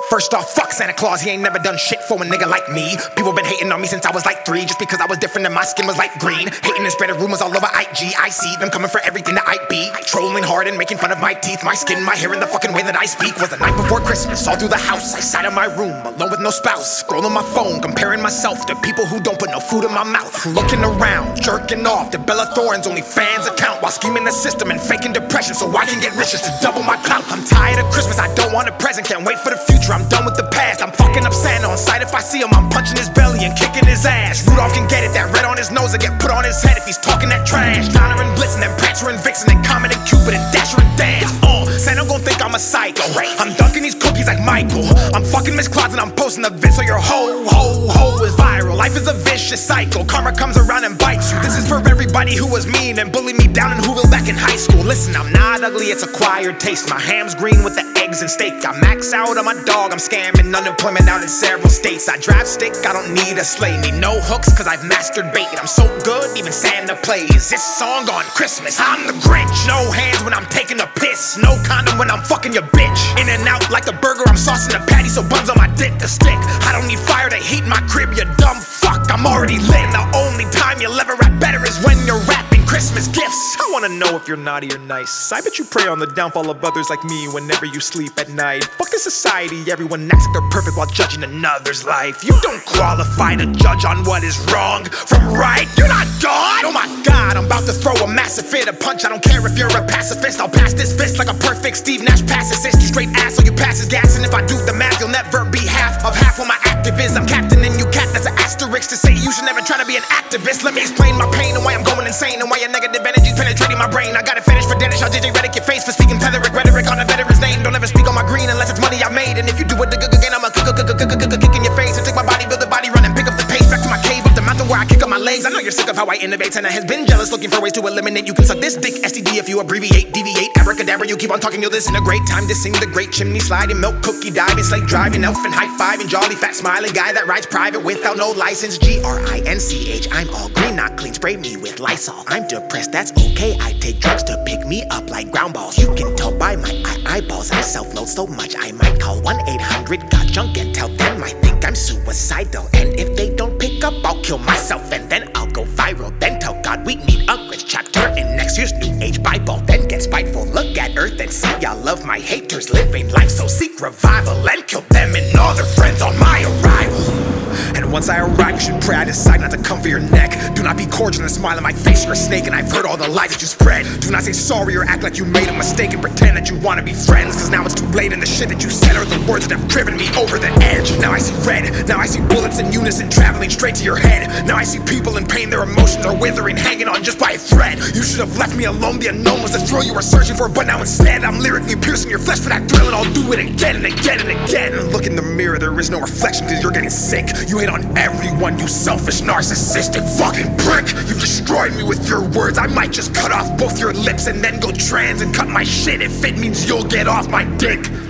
First off, fuck Santa Claus, he ain't never done shit for a nigga like me. People been hating on me since I was like 3, just because I was different and my skin was like green. Hating and spreading rumors all over IG. I see them coming for everything that I be. Trolling hard and making fun of my teeth, my skin, my hair, and the fucking way that I speak. Was the night before Christmas, all through the house. I sat in my room, alone with no spouse, scrolling my phone, comparing myself to people who don't put no food in my mouth. Looking around, jerking off to Bella Thorne's OnlyFans account, while scheming the system and faking depression so I can get rich just to double my clout. I'm tired of Christmas, I don't want a present, can't wait for the future, I'm done with the past. I'm fucking up Santa on sight, if I see him I'm punching his belly and kicking his ass. Rudolph can get it, that red on his nose will get put on his head if he's talking that trash. Donner and Blitzen and Prancer and Vixen and Comet and Cupid and Dasher and Dance. Santa gon' think I'm a psycho. I'm dunking these cookies like Michael. I'm fucking Miss Claus and I'm posting the vid so your ho is viral. Life is a vicious cycle, karma comes around and bites you. This is for everybody who was mean and bullied me down in Whoville back in high school. Listen, I'm not ugly, it's acquired taste. My ham's green with the eggs and steak. I max out on my dog, I'm scamming unemployment out in several states. I drive stick, I don't need a sleigh. Need no hooks cause I've mastered bait. I'm so good, even Santa plays this song on Christmas. I'm the Grinch. No hands when I'm taking a piss, no condom when I'm fucking your bitch. In and out like a burger, I'm saucing a patty so buns on my dick to stick. I don't need fire to heat my crib, you dumb fuck, I'm already lit. The only time you'll ever rap better is when you're rapping Christmas gifts. I wanna know if you're naughty or nice. I bet you prey on the downfall of others like me whenever you sleep at night. Fuck this society, everyone acts like they're perfect while judging another's life. You don't qualify to judge on what is wrong from right. You're not God. Oh my God, I'm about to throw a massive fit, a punch. I don't care if you're a pacifist, I'll pass this fist like a perfect Steve Nash pass assist. You straight ass so you pass his gas, and if I do the math you'll never be half of half what my activism. Captain and you cat, that's an asterisk to say you should never try to be an activist. Let me explain my pain and why I'm going insane and why your negative energy's penetrating my brain. I got a fetish for Dennis, I'll JJ Redick your face for speaking Petherick rhetoric on a veteran's name. Don't ever speak on my green unless it's money I made, and if you do it again I'ma kick in your face and take my body, build a body, run and pick up the pace. Back to my cave, up the mountain where I kick up my legs. I know you're sick of how I innovate, Santa has been jealous looking for ways to eliminate. You can suck this dick STD if you abbreviate, deviate, abracadabra. You keep on talking, you'll listen. A great time to sing the great chimney sliding, milk cookie diving, sleigh driving, elf and high fiving, jolly fat smiling guy that rides private without no license. GRINCH, I'm all green, not clean, spray me with Lysol. I'm depressed, that's okay, I take drugs to pick me up like ground balls. You can tell by my eyeballs, I self-load so much I might call 1-800-GOT-JUNK and tell them I think I'm suicidal. And if they don't pick up, I'll kill myself and then I'll go viral. Then tell God we need a Grinch chapter in next year's New Age Bible. Then get spiteful, look at Earth and see I love my haters living life, so seek revival and kill them and all their friends on my arrival. And once I arrive, you should pray I decide not to come for your neck. Do not be cordial and smile in my face, you're a snake and I've heard all the lies that you spread. Do not say sorry or act like you made a mistake and pretend that you wanna be friends, cause now it's too late and the shit that you said are the words that have driven me over the edge. Now I see red, now I see bullets in unison traveling straight to your head. Now I see people in pain, their emotions are withering, hanging on just by a thread. You should have left me alone, the unknown was the thrill you were searching for, but now instead I'm lyrically piercing your flesh for that thrill, and I'll do it again and again and again. Look in the mirror, there is no reflection cause you're getting sick. You hate on everyone, you selfish, narcissistic fucking prick. You destroyed me with your words, I might just cut off both your lips and then go trans and cut my shit if it means you'll get off my dick.